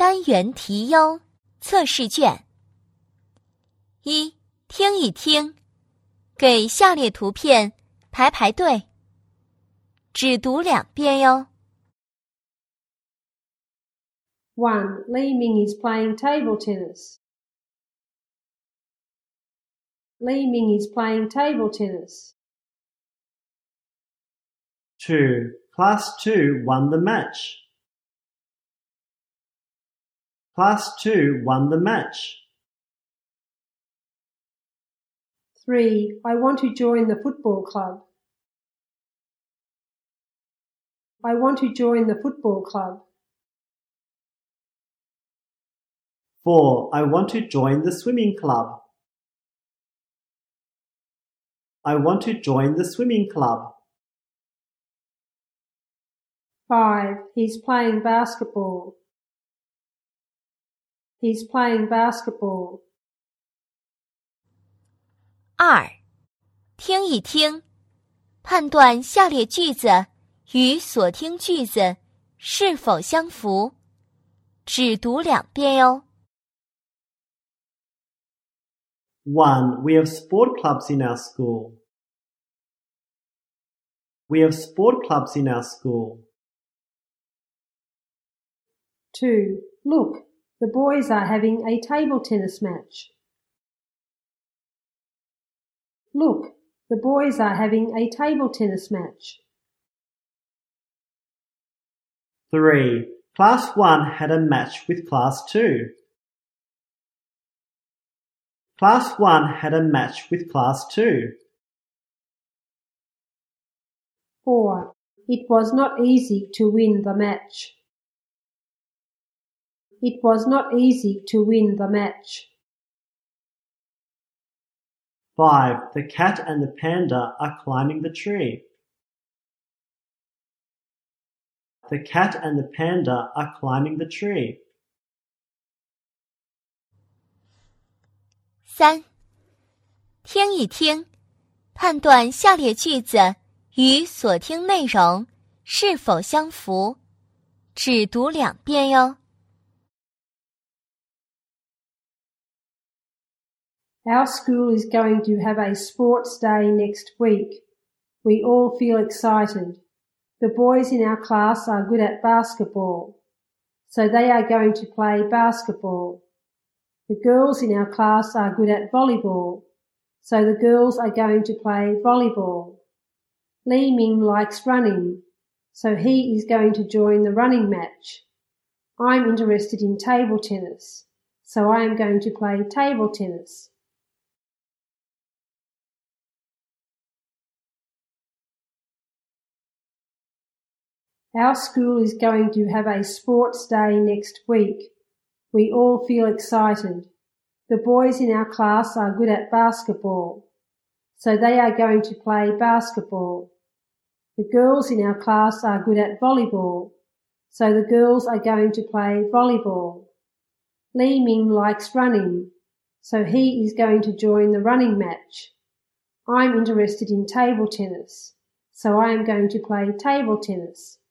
单元题优测试卷。1. 听一听，给下列图片排队，只读2遍哟。 1. Li Ming is playing table tennis. Li Ming is playing table tennis. 2. Class 2 won the match. Class 2 won the match. 3. I want to join the football club. I want to join the football club. 4. I want to join the swimming club. I want to join the swimming club. 5. He's playing basketball. He's playing basketball. 2. 听一听，判断下列句子与所听句子是否相符，只读2遍哟。 1. We have sport clubs in our school. We have sport clubs in our school. 2. Look, the boys are having a table tennis match. Look, the boys are having a table tennis match. 3. Class 1 had a match with Class 2. Class 1 had a match with Class 2. 4. It was not easy to win the match. It was not easy to win the match. 5. The cat and the panda are climbing the tree. The cat and the panda are climbing the tree. 3. 听一听，判断下列句子与所听内容是否相符，只读2遍哟。 Our school is going to have a sports day next week. We all feel excited. The boys in our class are good at basketball, so they are going to play basketball. The girls in our class are good at volleyball, so the girls are going to play volleyball. Li Ming likes running, so he is going to join the running match. I'm interested in table tennis, so I am going to play table tennis. Our school is going to have a sports day next week. We all feel excited. The boys in our class are good at basketball, so they are going to play basketball. The girls in our class are good at volleyball, so the girls are going to play volleyball. Li Ming likes running, so he is going to join the running match. I'm interested in table tennis, so I am going to play table tennis.